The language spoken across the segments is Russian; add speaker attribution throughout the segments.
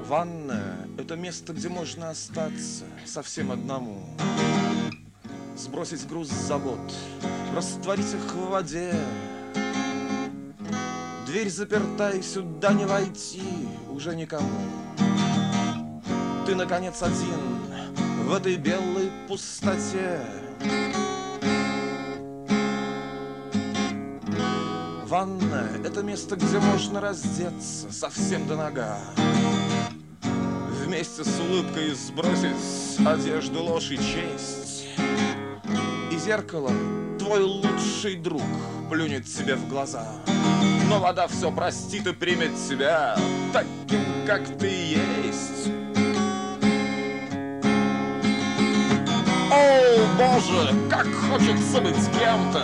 Speaker 1: Ванная — это место, где можно остаться совсем одному, сбросить груз забот, растворить их в воде. Дверь заперта, и сюда не войти уже никому. Ты, наконец, один в этой белой пустоте. Ванная — это место, где можно раздеться совсем до нога, вместе с улыбкой сбросить одежду, ложь и честь. И зеркало, твой лучший друг, плюнет тебе в глаза, но вода все простит и примет тебя таким, как ты есть. О, Боже, как хочется быть кем-то,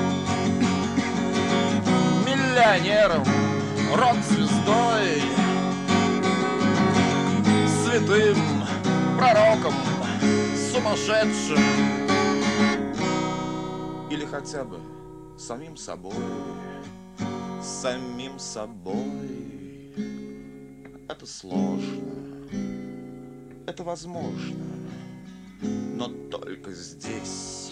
Speaker 1: миллионером, рок-звездой, святым, пророком, сумасшедшим, или хотя бы самим собой. Самим собой. Это сложно, это возможно, но только здесь.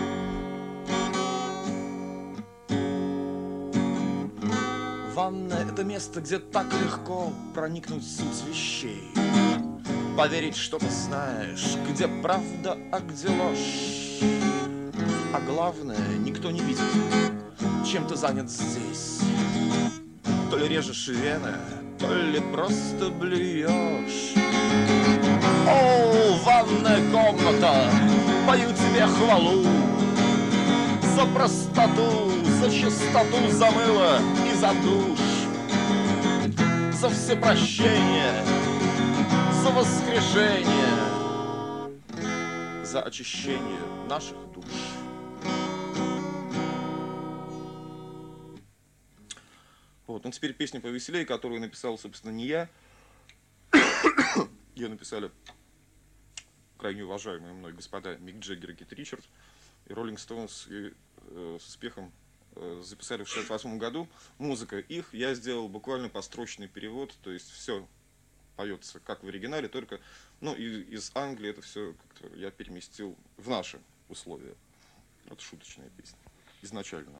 Speaker 1: Ванная — это место, где так легко проникнуть в суть вещей, поверить, что ты знаешь, где правда, а где ложь. А главное, никто не видит, чем ты занят здесь. То ли режешь вены, то ли просто блюешь. О, ванная комната, пою тебе хвалу за простоту, за чистоту, за мыло и за душ, за всепрощение, за воскрешение, за очищение наших душ. Вот, ну теперь песня повеселее, которую написал, собственно, не я. Ее написали крайне уважаемые мной господа Мик Джаггер и Кит Ричардс. И Роллинг Стоунс с успехом записали в 1968 году. Музыка их, я сделал буквально построчный перевод, то есть все поется как в оригинале, только ну, из Англии это все как-то я переместил в наши условия. Это шуточная песня изначально.